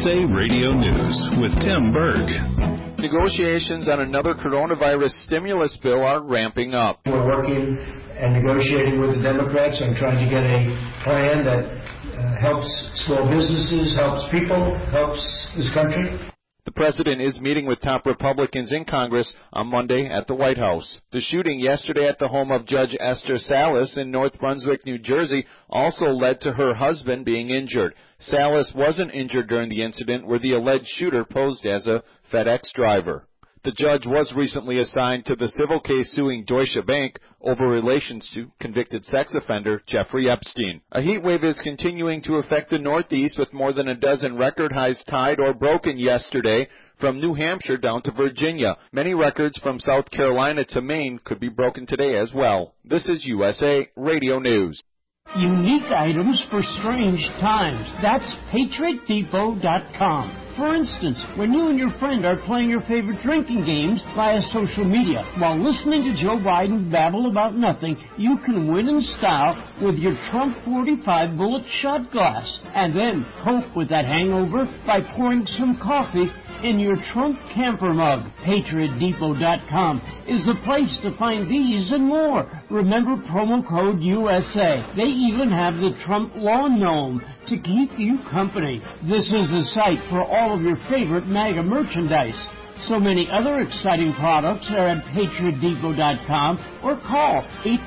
USA Radio News with Tim Berg. Negotiations on another coronavirus stimulus bill are ramping up. We're working and negotiating with the Democrats on trying to get a plan that helps small businesses, helps people, helps this country. The president is meeting with top Republicans in Congress on Monday at the White House. The shooting yesterday at the home of Judge Esther Salas in North Brunswick, New Jersey, also led to her husband being injured. Salas wasn't injured during the incident where the alleged shooter posed as a FedEx driver. The judge was recently assigned to the civil case suing Deutsche Bank over relations to convicted sex offender Jeffrey Epstein. A heat wave is continuing to affect the Northeast, with more than a dozen record highs tied or broken yesterday from New Hampshire down to Virginia. Many records from South Carolina to Maine could be broken today as well. This is USA Radio News. Unique items for strange times. That's PatriotDepot.com. For instance, when you and your friend are playing your favorite drinking games via social media while listening to Joe Biden babble about nothing, you can win in style with your Trump 45 bullet shot glass. And then cope with that hangover by pouring some coffee in your Trump camper mug. PatriotDepot.com is the place to find these and more. Remember promo code USA. They even have the Trump Lawn Gnome to keep you company. This is the site for all of your favorite MAGA merchandise. So many other exciting products are at PatriotDepot.com or call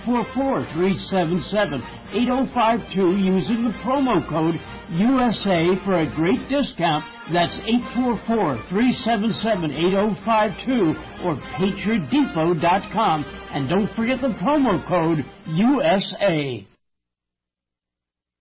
844-377-8052 using the promo code USA for a great discount. That's 844-377-8052 or PatriotDepot.com. And don't forget the promo code USA.